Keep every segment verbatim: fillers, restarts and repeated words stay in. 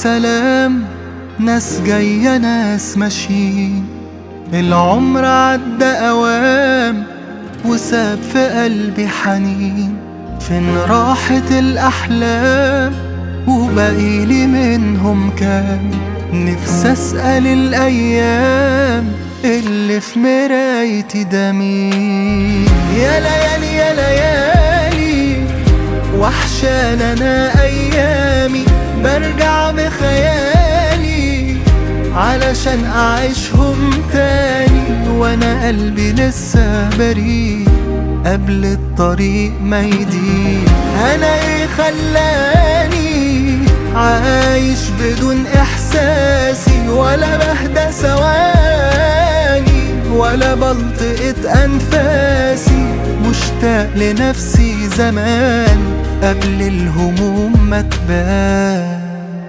سلام، ناس جاية ناس ماشيين. العمر عدى أوام وساب في قلبي حنين. فين راحت الأحلام وبقيلي منهم كام؟ نفسي أسأل الأيام اللي في مرايتي ده مين؟ يا ليالي يا ليالي وحشان أنا أيامي، برجع بخيالي علشان أعيشهم تاني، وأنا قلبي لسه بريء قبل الطريق ما يضيق. أنا إيه خلاني عايش بدون إحساسي، ولا بهدى ثواني ولا بلطقة أنفاسي، مشتاق لنفسي زمان قبل الهموم ما تبان.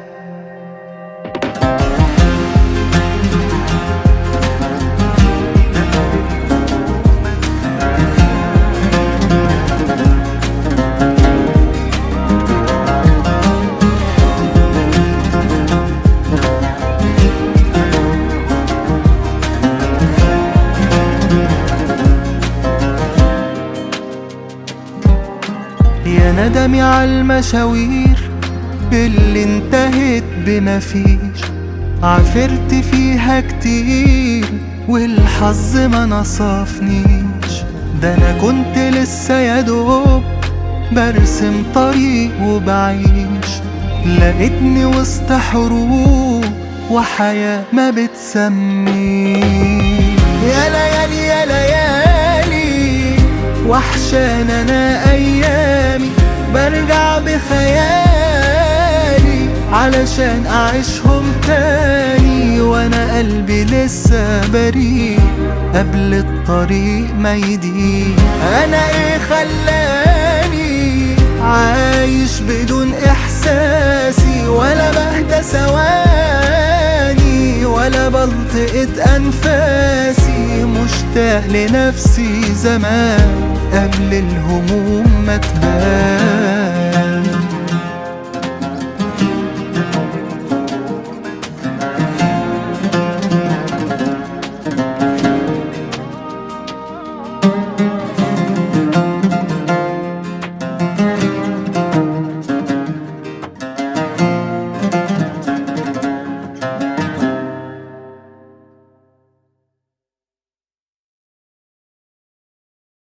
يا ندمي عالمشاوير اللي انتهت بما فيش، عافرت فيها كتير والحظ ما نصفنيش. ده انا كنت لسه يادوب برسم طريق وبعيش، لقيتني وسط حروب وحياة ما بتسميش. يا ليالي يا ليالي وحشان انا ايامي، برجع بخيالي علشان اعيشهم تاني، وانا قلبي لسه بريء قبل الطريق ما يضيق. انا ايه خلاني عايش بدون احساسي، ولا بهدى ثواني ولا بلطقة انفاسي، مشتاق لنفسي زمان قبل الهموم ما تبان.